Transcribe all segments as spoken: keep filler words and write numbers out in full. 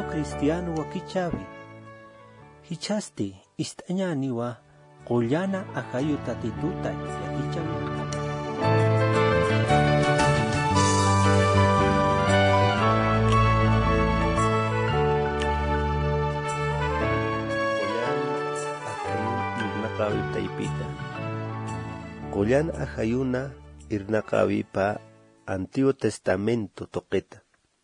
cristiano wa kichavi. Hichaste istañani wa qollana ahayu tatituta ya kichavi. Taipita. Qollan ahayuna irnaqawi pa Antiguo Testamento toqeta.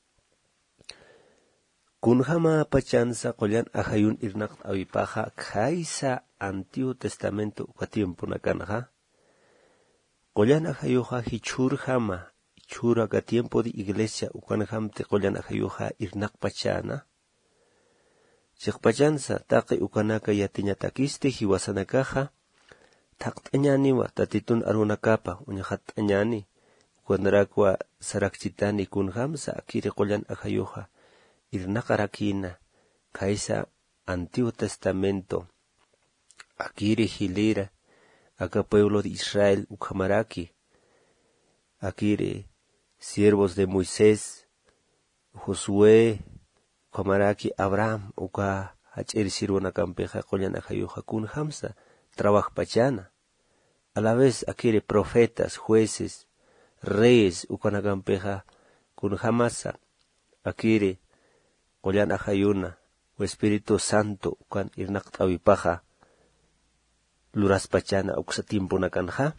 Kunhama pachansa qollan ahayun irnaqawi paha khaisa Antiguo Testamento uka tiempo nakanha. Qollan ahayuha hichurhama chura ka tiempo de iglesia ukanhamte qollan ahayuha irnaqpachana. Chiqpachansa taqi ukanaka yatiñatakiste hiwasanakaja taqt'añani wa tatitun arunakapa uñaqat'añani ukanarakwa sarakchitani kunhamsa akiri qollan ahayuja irnaqarakina kaisa Antiguo Testamento akiri hilira aka pueblo de Israel ukhamaraki akiri siervos de Moisés Josué Kamaraki Abraham uka hachir sirwana campeja qollan ahayuja kun hamsa trabajo pachana. A la vez akire profetas, jueces, reyes ukana campeja kun hamasa akire qollan ahayuna o Espíritu Santo ukan irnaqtawi paja luras pachana uksa tiempo nakanja.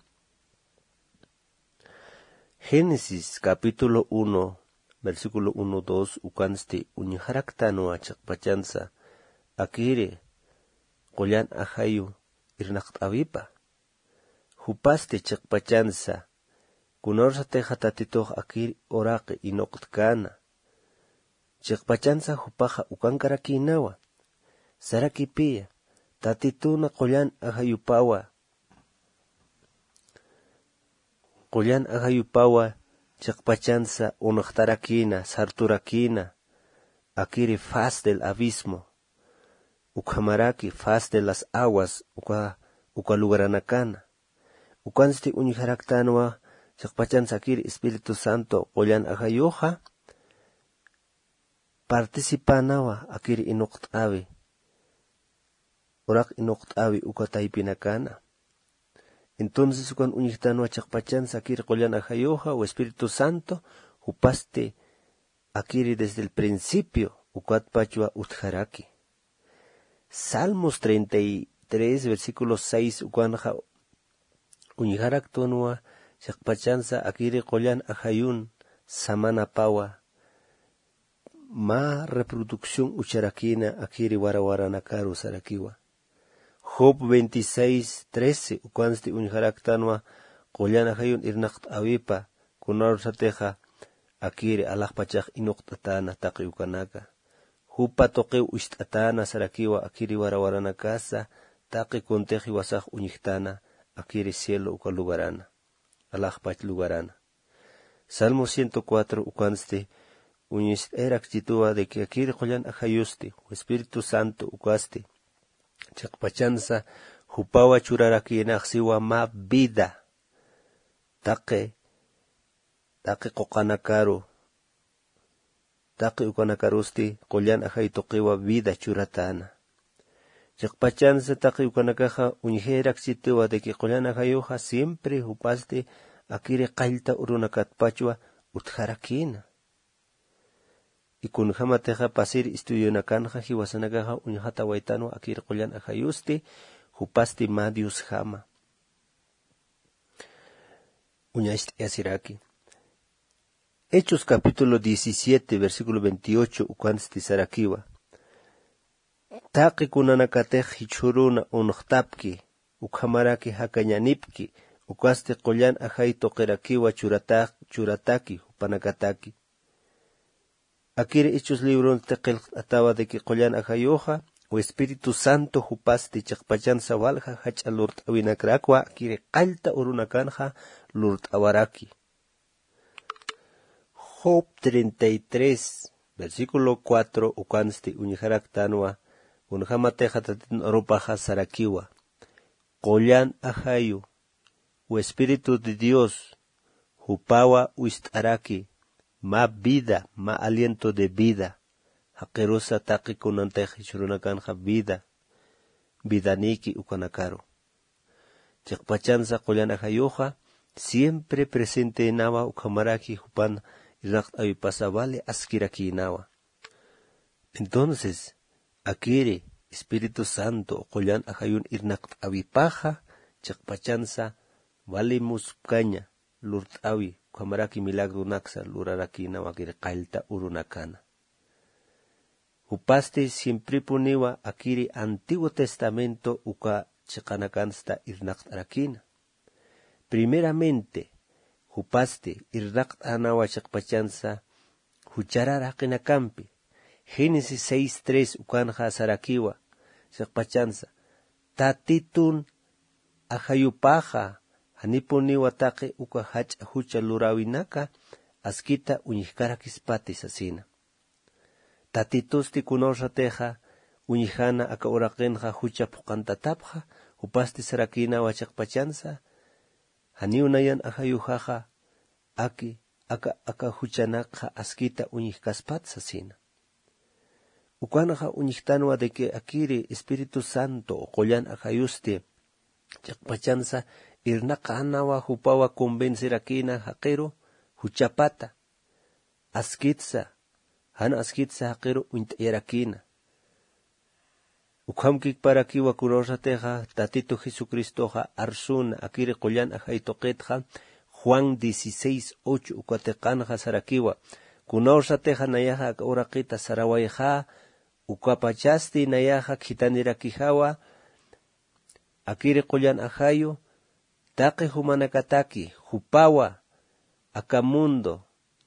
Génesis capítulo uno versículo uno dos ukanste uñiharaktano achaqpachansa akire qollan ahayu irnaqtawipa hupaste chaqpachansa kunorsa teja tatitoq akir oraqi inoqtkana chaqpachansa hupaja ukankarakinawa sarakipiya tatituna qollan ahayupawa qollan ahayupawa Chaqpachansa unaqtarakina, sarturakina, akiri faz del abismo, ukhamaraki faz de las aguas, uka, uka lugaranakana. Ukansti uniharaktanwa, chaqpachansa akiri Espíritu Santo, qollan ahayuja, participanawa akiri inuqtawi, urak inuqtawi uka taipinakana. Entonces cuando unitano achaqpachansa akiri qollan ahayuja o Espíritu Santo hupaste akiri desde el principio ukatpachua utjaraki. Salmos treinta y tres versículo seis ukanja uniharaktonua chaqpachansa akiri qollan ahayun samana pawa ma reproducción ucharakina akiri warawaranakaru sarakiwa. Job veintiséis trece ukansti unharaktanwa qollan ahayun irnaqtawipa kunarsateja akiri alaqpachaq inuqtatana taqi ukanaka hupa toqeu ishtatana sarakiwa akiri warawaranakasa taqi kunteji wasaq uñiqtana akiri cielo uka lugarana alaqpach lugarana. Salmo ciento cuatro ukansti uñis erak chituwa de que akiri qollan ahayusti Espíritu Santo ukaste chaqpachansa hupawa churaraki naqsiwa ma vida taqe taqe qoqanakaru taqe ukanakarusti qollan ahay toqiwa vida churatana chaqpachansa taqe ukanakaja unjerak chituwa de que qollan ahayuja siempre hupaste akiri qallta urunakatpachwa utjarakina y kun hamateja pasir istudionakanja hiwasanakaja uñajata waitano akir qollan ahayusti hupasti madius hama uñaist asiraki. Hechos capítulo diecisiete versículo veintiocho ukansti sarakiwa taqi kunanakatej hichuruna unuqtapki ukhamaraki hakañanipki ukasti qollan ahay toqirakiwa churataq churataki hupanakataki. Akiri hechos libro teqil atawa de que qollan ahayuja o Espíritu Santo hupasti chaqpachansa walja hacha lurt awinakrakwa akiri qalta urunakanja lurt awaraki. Job treinta y tres versículo cuatro ukansti uñiharaktanwa unhamateja tatin rupaja sarakiwa qollan ahayu o Espíritu de Dios hupawa uistaraki ma vida, ma aliento de vida, haqirusa taqi kunanteja churunakanja vida, vidaniki ukanakaro. Chikpachansa qollanajayoja, siempre presente nawa ukamaraki hupan irnaqt avipasavale askiraki nawa. Entonces, akire Espíritu Santo qollan ajayun irnaqt avipaja, chikpachansa vale muspkaña, lurt avi, ukamaraki milagro naksa, luraraki nawa kire qailta urunakana. Upaste siempre puniwa akiri Antiguo Testamento uka chikanakansta irnaqt arakina. Primeramente, upaste irnaqt anawa chikpachansa huchararaqina kampi. Génesis seis tres ukanja sarakiwa chikpachansa. Tatitun ajayupaja hanipuniwa taqi uka hacha hucha lurawinaka askita uñijkarakispati sasina. Tatitusti kunoshateja uñijana aka uraqinja hucha puqantatapja upasti sarakina wachakpachansa haniunayan ajayujaja aki aka aka huchanakja askita uñijkaspat sasina. Ukanaja uñijtanwa de que akiri Espíritu Santo qollan ajayuste chakpachansa irnaqa anawa hupawa convencerakina haqero huchapata askitsa han askitsa haqero uint'yarakina. Ukhamkik para kiwa kuroshateja tatito Jesucristoja arsuna akiri qollan ajaytoqetja Juan dieciséis ocho ukateqanja sarakiwa kunoshateja nayaja akauraqita sarawayja ukapachasti nayaja khitanirakijawa akiri qollan ajayo taqi humanakataki hupawa akamundo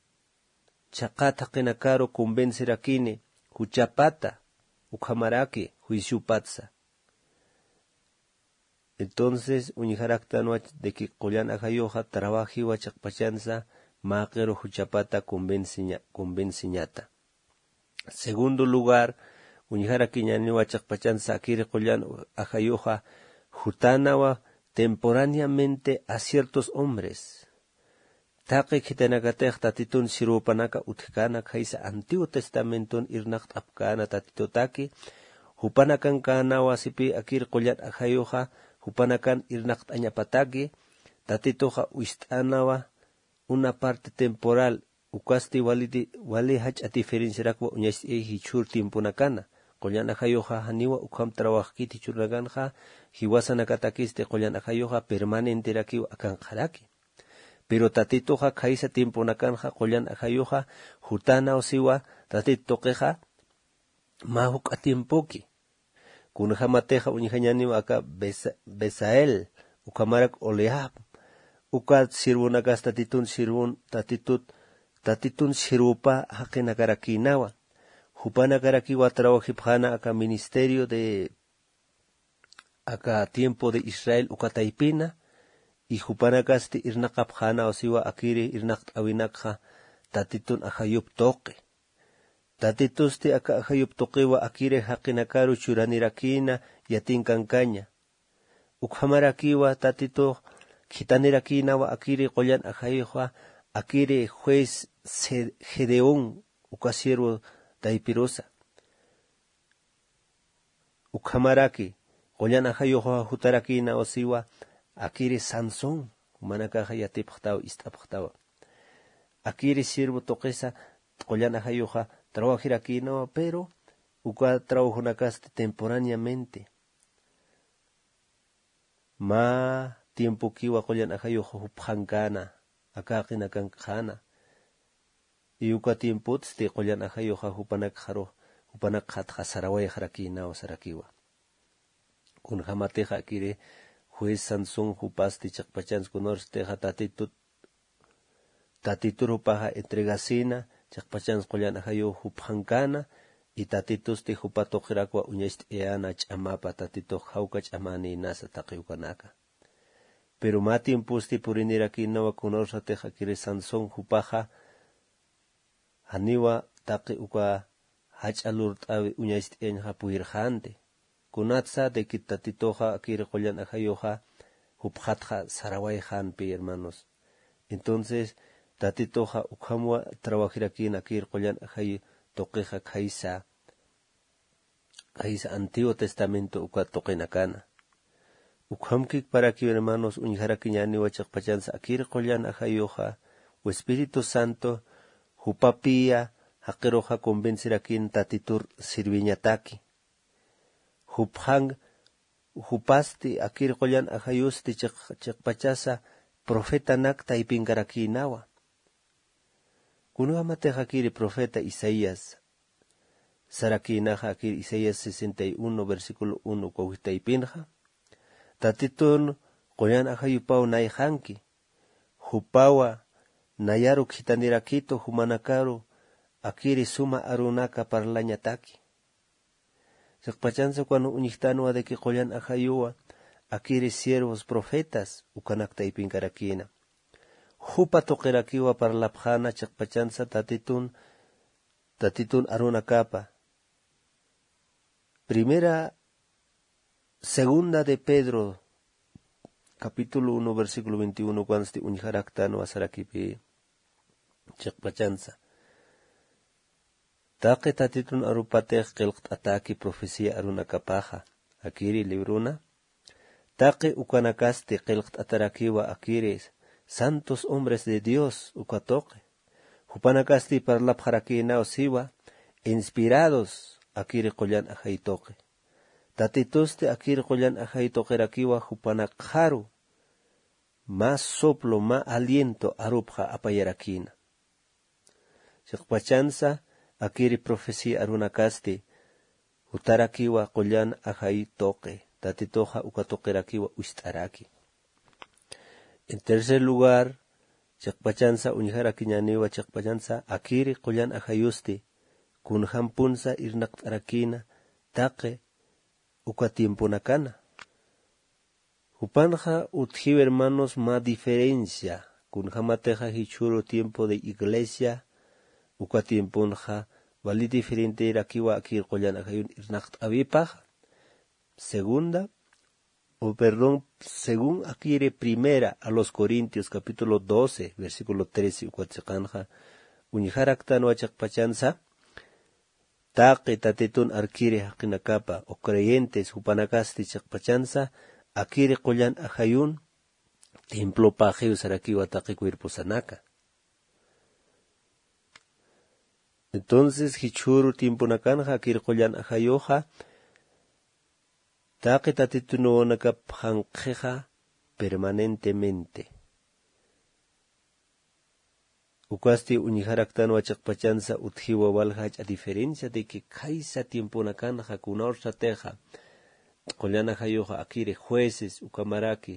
chaqata qinakaro convencerakini huchapata ukhamaraki huishupatsa. Entonces uñijaraktanwa de que qollan ajayoja trabajiwa chaqpachansa maqero huchapata convenciña convenciñata. Segundo lugar, uñijarakiñaniwa chaqpachansa akiri qollan ajayoja hutanawa temporáneamente a ciertos hombres. Taqi khitanakatej tatitun sirupanaka utkana kaisa Antiguo Testamenton irnaqt apkana tatitotaki hupanakan kanawa sipi akir qollan ajayoja hupanakan irnaqt añapataki tatitoja uistanawa una parte temporal ukasti walidi wali hach a diferenciarakwa uñas e hichur tiempunakana qollan ajayoja haniwa ukham trabajkiti churnaganja hiwasanakatakiste qollan ajayoja permanente rakiwa akan qaraki. Pero tatitoja kaisa tiempo nakanja qollan ajayoja hutana osiwa tatitoqeja mahuk a tiempoki. Kunjamateja uñijañaniwa aka Besael ukamarak Oleab uka sirvunakas tatitun sirvun tatitut tatitun sirvupa haqinakarakinawa hupanakarakiwa trabajipjana aka ministerio de aka tiempo de Israel ukataipina y hupanakasti irnaqapjana osiwa akiri irnaqt awinakja tatitun ajayup toqe. Tatitusti aka ajayup toqiwa akiri haqinakaru churanirakina yatinkankaña. Ukhamarakiwa tatito khitanirakiwa akiri qollan ajayoja akiri juez Gedeón ukasiervo taipirosa. Ukhamaraki qollan ajayoja hutarakina osiwa akiri Sansón manakaja yatipqtawa istapqtawa akiri sirvo toqesa qollan ajayoja trabajirakinawa pero uka trabajunakaste temporáneamente ma tiempo kiwa qollan ajayoja huphankana akaqinakanqana y uka tiempo tste qollan ajayoja hupanakjaro hupanakjatja sarawayajrakinawa sarakiwa kunjamateja akiri juez Sansón hupasti chakpachans kunors teja tatitut tatituru paja entregasina chakpachans qollan ajayo huphankana y tatitus te hupatoqirakwa uñast eana chamapa tatito hauka chamani nasa taqiukanaka. Pero ma tiempusti purinirakiinawa kunorsa teja kiri Sansón hupaja haniwa taqi uka hach'alurt'awi uñast eñja puirjante. Kunatsa de que tatitoja akiri qollan ajayoja hupjatja sarawayjanpi hermanos. Entonces tatitoja ukhamwa trabajirakina akiri qollan ajayo toqueja kaisa kaisa Antiguo Testamento uka toqenakana. Ukhamkik para que hermanos unjarakiñani wachakpachansa akir qollan ajayoja o Espíritu Santo hupapia haqiroja convencerakin tatitur sirviñataki. Huphang hupasti akir qollan ajayusti chakpachasa profeta nakta ipinkarakinawa. Kunuamateja akiri profeta Isaías. Sarakinaja akir Isaías sesenta y uno versículo uno kowita ipinja. Tatitun qollan ajayupau naijanki. Hupawa nayaruk hitanirakito humanakaru akiri suma arunaka parlañataki. Chakpachansa cuando unihtano de que qollan ajayua akiri siervos profetas ukanakta ipinkarakina. Hupa toqerakiwa parlapjana chakpachansa tatitun tatitun arunakapa. Primera Segunda de Pedro capítulo uno versículo veintiuno cuando este unjaraktano asarakipi chakpachansa. Taqe tatitun arupatej qilqt ataki profecía arunakapaja akiri libruna. Taqe ukanakaste qilqt atarakiwa akiri santos hombres de Dios ukatoque. Hupanakasti parlapjarakina osiwa inspirados akiri qollan ajaitoque. Tatituste akiri qollan ajaitoquerakiwa hupanakharu más soplo, más aliento arupja apayarakina. Chakpachansa akiri profecía arunakasti utarakiwa qollan ajaitoque. Tatitoja ukatoquerakiwa ustaraki. En tercer lugar, chakpachansa unjarakiñaniwa chakpachansa akiri qollan ajayusti kunhampunsa irnaqtarakina taqe ukatimpunakana. Upanja utjiw hermanos ma diferencia kunjamateja hichuro tiempo de iglesia ukatimpunja vali diferente irakiwa akir qollan ajayun irnaqtavipaja. Segunda o perdón, según akire primera a los Corintios capítulo doce versículo trece ukatzikanja unjaraktano achakpachansa taqe tatitun arkire haqinakapa o creyentes hupanakasti chakpachansa akire qollan ajayun templo pajeus sarakiwa taqe cuerpo sanaka. Entonces hichuru tiempo nakanja akire qollan ajayoja taqe tatitunuonakap hanqeja permanentemente. Ukasti unijaraktano achakpachansa utjiwa walhach a diferencia de que kaisa tiempo nakanja kunaorsa teja qollan ajayoja akire jueces ukamaraki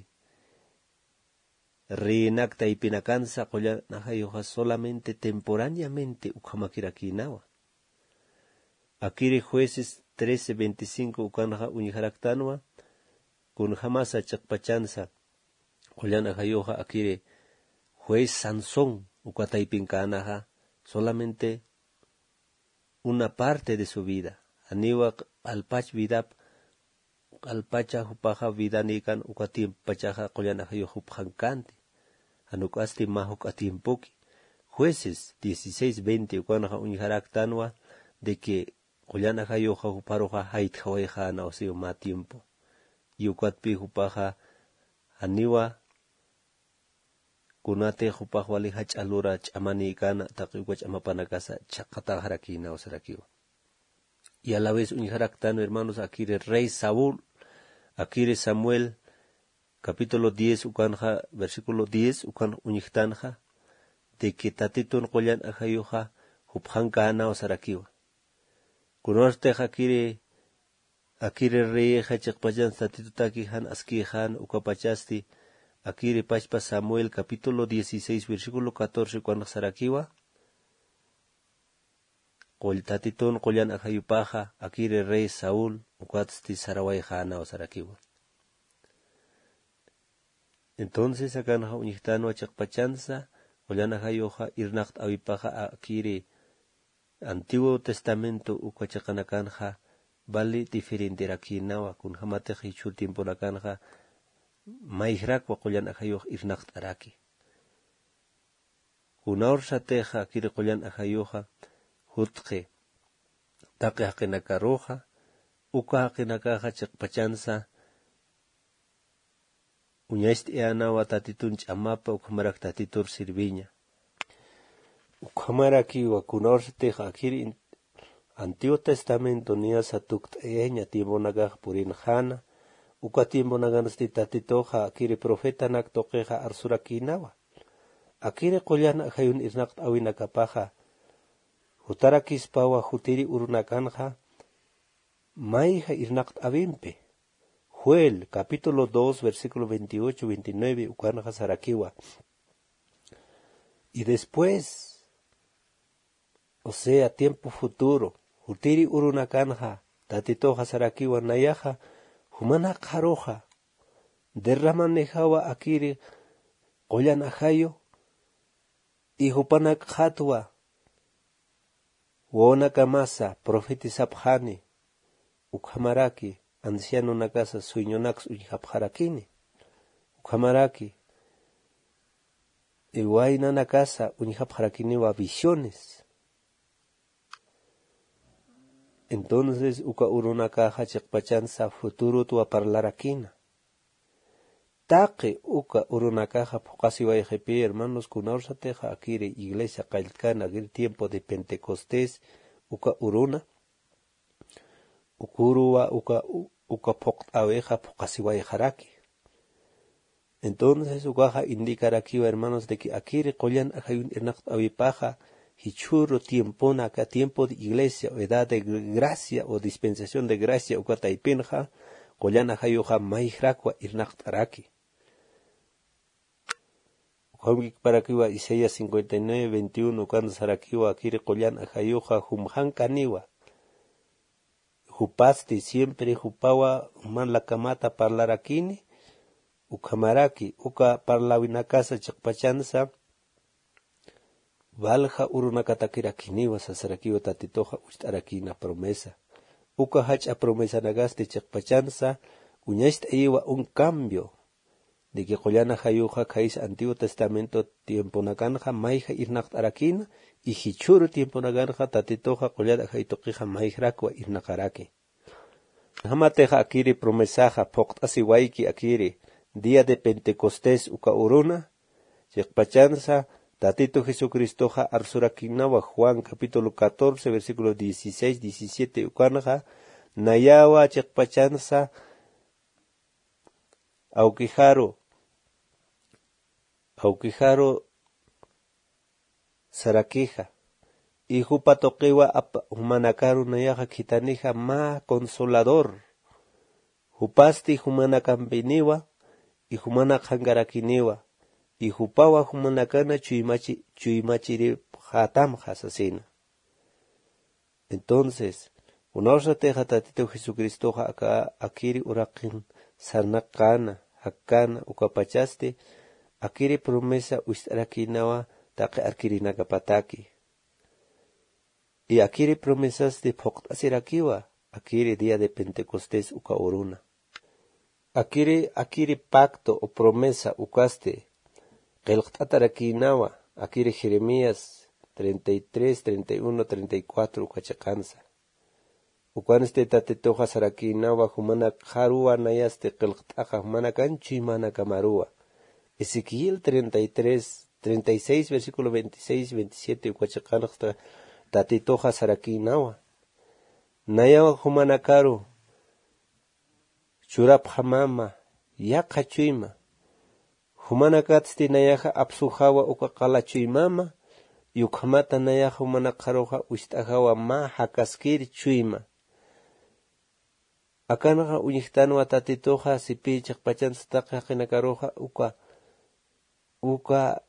reinakta ipinakansa qollan ajayoja solamente temporáneamente ukamakirakinawa. Akire jueces trece veinticinco ukanja unijaraktanoa kun jamasa chakpachansa qollan ajayoja akire juez Sansón ukataipinkanaja solamente una parte de su vida. Aniwa alpach vidap alpacha hupaja vida nikan ukatim pachaja qollan ajayoja upjankanti. Anukasti mahuk atimpuki. Jueces dieciséis veinte ukanja unijaraktanoa de que qollan ajayoja huparoja haitjaweja na osio ma tiempo. Yukatpi hupaja aniwa kunate hupaj wali hach alura chamani kana taqiwach amapanakasa chaqata harakina osarakiwa. Y a la vez unjaraktano hermanos akire rey Saúl akire Samuel capítulo diez ukanja versículo diez ukan unjiktanja de que tatitun qollan ajayoja hupjankana osarakiwa. Kunorte akire akire rey hachakpachan tatitutaki han aski han ukapachasti akire pachpa Samuel capítulo dieciséis versículo catorce cuando sarakiwa qol tatitun qollan ajayupaja akire rey Saúl ukatsti saraway hana osarakiwa. Entonces akan ha unjiktano achakpachansa qollan ajayoja irnaqt awipaja akire Antiguo Testamento ukachakanakanja vale diferente rakinawa kun hamate hichur tiempo nakanja maihrak wa qollan ajayoh irnaqt araki. Kunaor sateja akire qollan ajayoja hutqe taqi haqinakaruja, uka haqinakaja chiqpachansa, uñashti anawa tatitun chamapa ukamarak tatitur sirviña. Ukamaraki wakunorteja akiri Antiguo Testamento niya sa tuktaeña tiempo nagaj purin jana, uka tiempo naganasti tatitoja akiri profeta naktokeja arsurakinawa. Akiri qollana hayun irnaqt awinakapaja, hutarakispawa hutiri urunakanja, maija irnaqt awimpe. Joel, capítulo dos, versículo veintiocho, veintinueve, ukanaja sarakiwa. Y después, o sea, tiempo futuro, hutiri urunakanja, tatitoja sarakiwa nayaja, humana karoja, derramanejawa akiri qollana hayo, y hupanak hatwa, wona kamasa, profeti sabjani, ukhamaraki, anciano nakasa suiñonax uñihapjarakini, ukhamaraki, iwaina nakasa uñihapjarakini wa visiones. Entonces uka urunakaja chikpachansa futuro tuwa parlarakina. Taqi uka urunakaja pokasiwayjepi hermanos kunawsateja akiri iglesia qailkana akiri tiempo de Pentecostés uka uruna. Ukuruwa uka uka pokaweja pokasiwayjaraki. Entonces ukaja indicarakiwa hermanos de que akiri qollan ajayun irnaqt awipaja hichuro tiempo naka tiempo de iglesia o edad de gracia o dispensación de gracia uka taipinja qollan ajayuja maijrakwa irnaqt araki. Para que Isaías cincuenta y nueve, veintiuno, cuando sarakiwa akiri qollan ajayuja humhan kaniwa. Jupasti siempre jupawa man la kamata parlarakini, ukamaraki, uka parlawinakasa chakpachansa, valja urunakatakirakiniwa sasarakiwa tatitoja ustarakina promesa. Uka hacha promesa nagaste chakpachansa, uñashta iwa un cambio. De que qollana hayuja kais Antiguo Testamento tiempo nakanja maija irnaqt arakina y hichuru tiempo nakanja tatitoja qollana haytoqija maijrakwa irnaqaraki. Hamateja akiri promesaja poqtasi waiki akiri día de Pentecostés uka uruna chekpachansa tatito Jesucristoja arsurakinawa Juan capítulo catorce versículo dieciséis diecisiete ukanaja nayawa chekpachansa Aukijaro, Aukijaro Sarakija, y Jupatoquiwa Humanakaru Nayaja Kitanija ma consolador, Jupasti Humanakampiniwa, y Humanakangarakiniwa, y Jupawa Humanakana Chuimachi Chuimachiri Hatam Hasasina. Entonces, unosa teja tatito Jesucristo acá akiri urakin sarnakana hakana ukapachaste akiri promesa ustarakinawa taqi arkirinakapataki. Y akiri promesas de poqtasirakiwa akiri día de Pentecostés uka uruna. Akiri akiri pacto o promesa ukaste qelqtatarakinawa akiri Jeremías treinta y tres, treinta y uno, treinta y cuatro ukachakansa. Ukanste tatitoja sarakinawa humana harua nayaste qelqtaqa humana kanchi mana kamarua. Ezequiel treinta y tres, treinta y seis, versículo veintiséis, veintisiete ukachakansta tatitoja sarakinawa. Nayawa humana karu churap hamama yaqa chuyma. Humana katsti nayaja apsujawa ukaqala chuymama. Yukhamata nayaja humana karoja ustajawa ma hakaskir chuyma. Akanaja uñihtano atatitoja sipi chakpachanstaka kinakaroja uka uka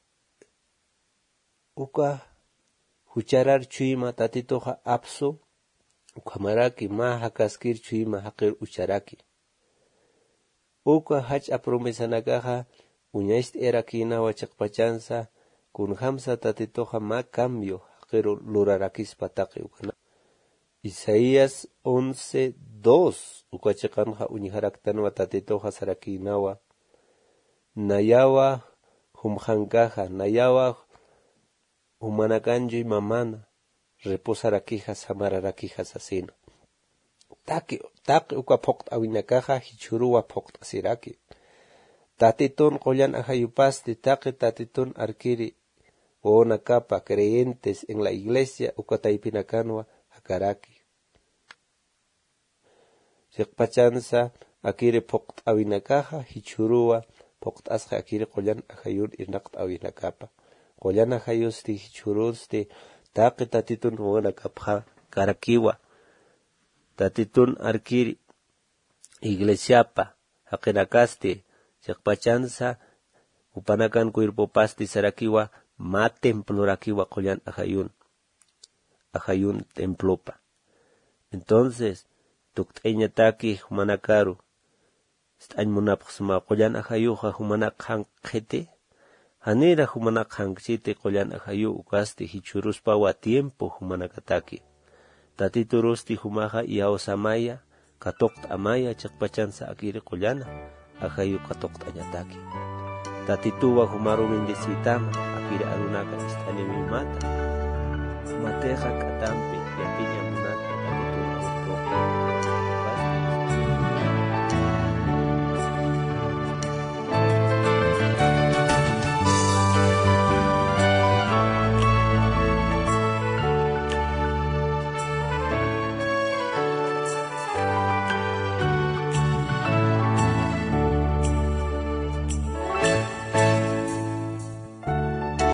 uka hucharar chuyma tatitoja apso ukamaraki ma hakaskir chuyma hakir ucharaki. Uka hach apromesanakaja uñaist erakina wa chakpachansa kun hamsa tatitoja ma cambio hakir lurarakis pataki ukana. Isaías once, dos ukachakanja uñiharaktanwa tatitoja sarakinawa nayawa humhankaja nayawa humanakanji mamana reposaraquijas samararaquijas asino. Taki, taki uka pokt awinakaja hichuruwa pokt asiraki. Tatitun qoyan ajayupasti taki tatitun arkiri ona capa creyentes en la iglesia uka taipinakanwa hakaraki. Sikpachansa akiri pokt awinakaja hichuruwa pokt asja akiri qoyan ajayun irnaqt awinakapa. Qoyan ajayusti hichurusti taki tatitun ona kapja karakiwa. Tatitun arkiri iglesiapa hakinakaste sikpachansa upanakan kuirpopasti sarakiwa ma templorakiwa qoyan ajayun ajayun templopa. Entonces tukteñataki humanakaru stañ munapsma qoyan ajayuja humanakhan qete hanira humanakhan chite qoyan ajayu ukasti hichuruspa wa tiempo humanakataki. Tatiturusti humaja yaosamaya katokt amaya chakpachansa akiri qollana ajayu katokt añataki. Tatituwa humaru mindisitama akiri arunaka istani mimata mateja katampi